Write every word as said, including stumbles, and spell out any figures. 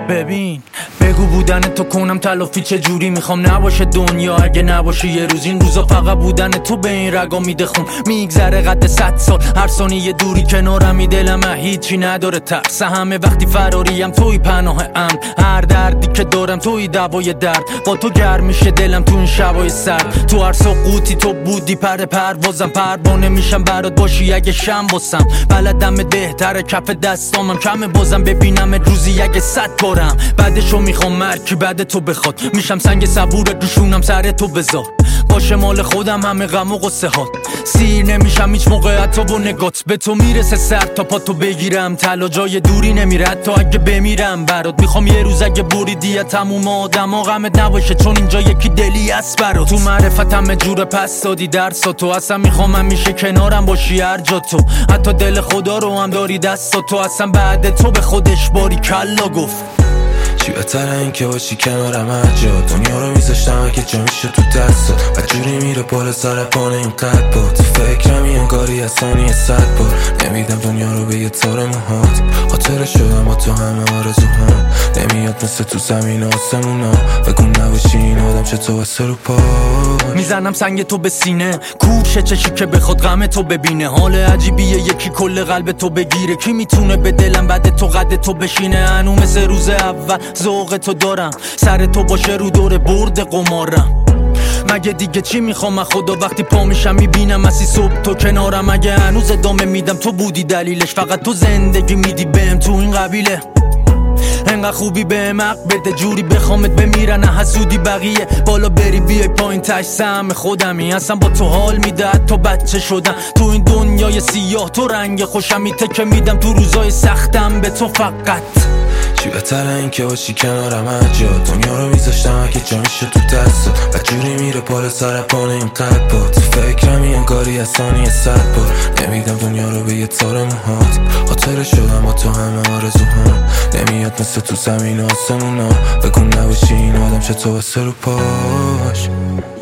ببین بگو بودن تو کنم تلافی چه جوری میخوام نباشه دنیا اگه نباشه یه روز. این روزا فقط بودن تو به این رگا میده خون، میگذره قد صد سال هر ثانیه دوری کنارمی، دلم هیچی نداره ترس همه وقتی فراریم توی پناه امن، هر دردی که دارم توی دوای درد، با تو گرم میشه دلم تو این شبای سرد، تو هر سقوطی تو بودی پر پروازم، پروانه میشم برات باشی اگه شم باسم، بلدم بهتره کف دستامم کمه بازم ببینم روزی اگه صد بارم، بعدشو میخوام مرکی بعد تو بخواد، میشم سنگ صبور روشونم سر تو بذار، باشه مال خودم همه غم و قصه هات، سیر نمیشم هیچ موقع حتی با نگات، به تو میرسه سر تا پا تو بگیرم، طلا جای دوری نمیره حتی اگه بمیرم برات، میخوام یه روز اگه بریدی تموم آدما غمت نباشه چون اینجا یکی دلی است برات، تو معرفتم جور پس دادی درسا تو، اصلا میخوام همیشه کنارم باشی هر جا تو، حتی دل خدا رو هم داری دستا تو، اصلا بعد تو به خودش باری کلا گفت. چی بهتره این که باشی کنارم هر جا، دنیا رو میذاشتم اگه جا میشه تو دستات، و جوری میره بالا سر پانه این قد با، تو فکرم این انگاری از ثانیه صد بار، نمیدم دنیا رو به یه تار موهات، خاطر شدم با تو همه آرزوهام، نمیاد مثل تو زمین آسمونا، بگو نباشی این آدم چه تو واسه رو پا، میزنم سنگ تو به سینه کوشه چشی که بخواد غم تو ببینه، حال عجیبیه یکی کل قلب تو بگیره، کی میتونه به دلم بعد تو قد تو بشینه، هنو مثل روز اول ذوق تو دارم، سر تو باشه رو دور برد قمارم، مگه دیگه چی میخوام از خدا وقتی پا میشم میبینم اسی صبح تو کنارم، مگه هنوز ادامه میدم تو بودی دلیلش، فقط تو زندگی میدی بهم تو این قبیله، انقدر خوبی بهم حق بده جوری بخوامت بمیرن حسودی بقیه، بالا بری بیای پایین تش سهم خودمی، اصلا با تو حال میده حتی بچه شدم، تو این دنیای سیاه تو رنگ خوشم میته که میدم تو روزای سختم به تو فقط. چی بهتره این که باشی کنارم هر جا، دنیا رو میذاشتم اگه جا میشه تو دستات، و جوری میره بالا سر پانه این قد با، تو فکرم این انگاری از ثانیه صد بار، نمیدم دنیا رو به یه تار موهات، خاطر شدم با تو همه آرزوهام، نمیاد مثل تو زمین آسمونا، بگو نباشی این آدم چه تو واسه رو پاش.